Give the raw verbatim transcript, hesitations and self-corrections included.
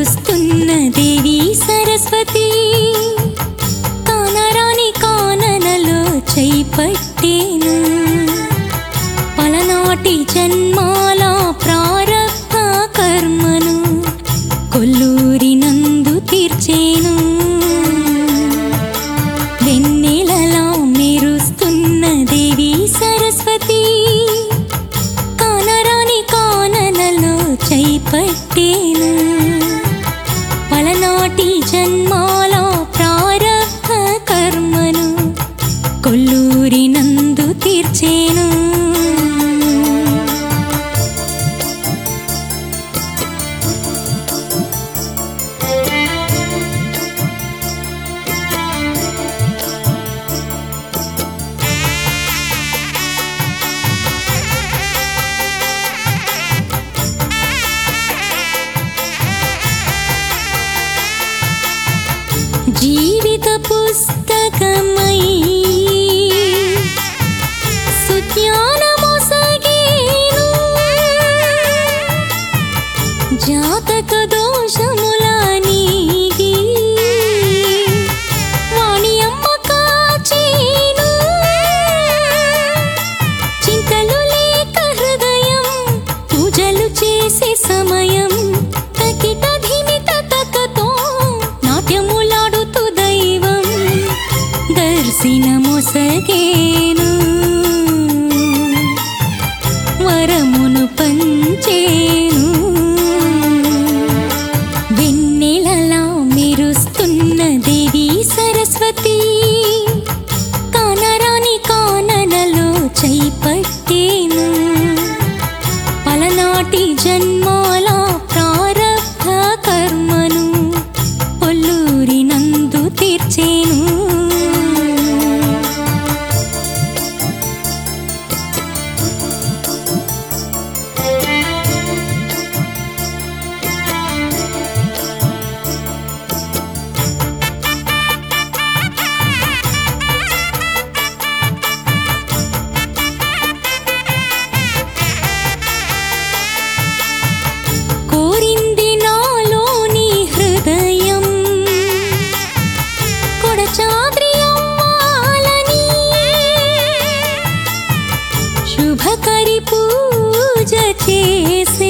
మెరుస్తున్న దేవి సరస్వతి కానరాని కాననలో చేపట్టేను పలనాటి జన్మాల ప్రారబ్ధ కర్మను కొల్లూరి నందు తీర్చేను వెన్నెలలా మెరుస్తున్న దేవి సరస్వతి కానరాని కాననలో చేపట్టేను పలనాటి జన్మాల ప్రారబ్ధ కర్మను కొల్లూరి నందు తీర్చేను జీవిత పుస్తకమై సుజ్ఞానమొసగేను జాతక దోషముల నీగి వాణి అమ్మ కాచేను చింతలు లేక హృదయం పూజలు చేసే సమయం తకిట ధిమిత తకతో నాట్యములాడుతూ దైవం దర్శనమొసగేను వరమును పంచేను వెన్నెలలా మెరుస్తున్న దేవి సరస్వతి కానరాని కాననలో చేపట్టేను పలనాటి జన్మాల ప్రారబ్ధ కర్మను కొల్లూరి నందు తీర్చేను కోరింది నాలోని హృదయం కొడచాద్రి అవ్వాలని శుభకరి పూజ చేసి